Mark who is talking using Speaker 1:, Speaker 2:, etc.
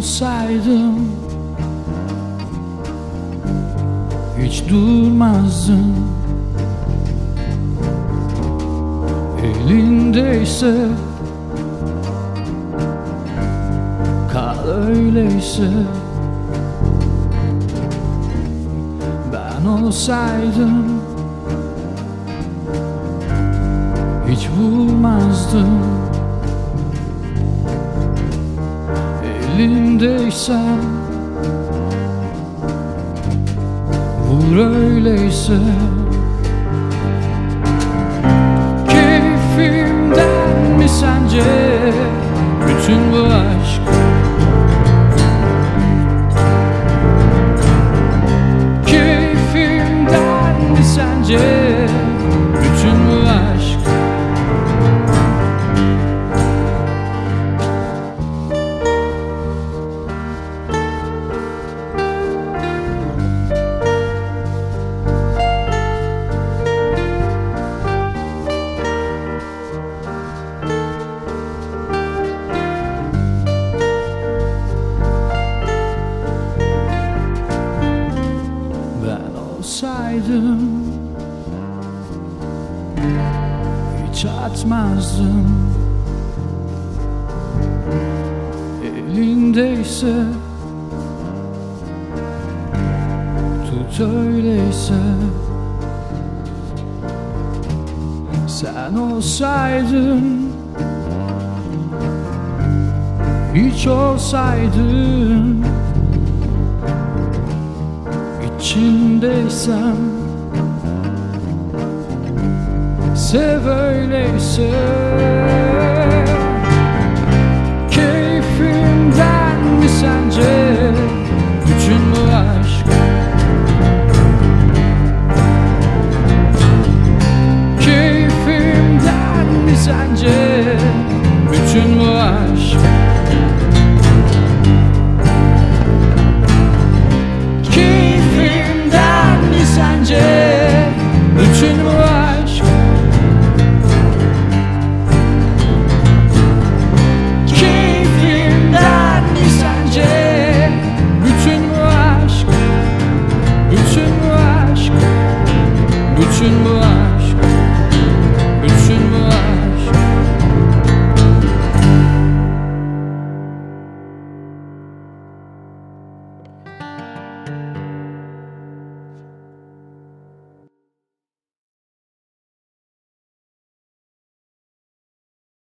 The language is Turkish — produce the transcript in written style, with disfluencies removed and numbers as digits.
Speaker 1: olsaydım hiç durmazdım. Elindeyse kal, öyleyse ben olsaydım hiç vurmazdım. Elindeysem vur, öyleyse. Keyfimden mi sence bütün bu aşk? Keyfimden mi sence bütün bu aşk? Olsaydım hiç atmazdım. Elindeyse tut, öyleyse. Sen olsaydın, hiç olsaydın, İçindeysem sev, öyleyse.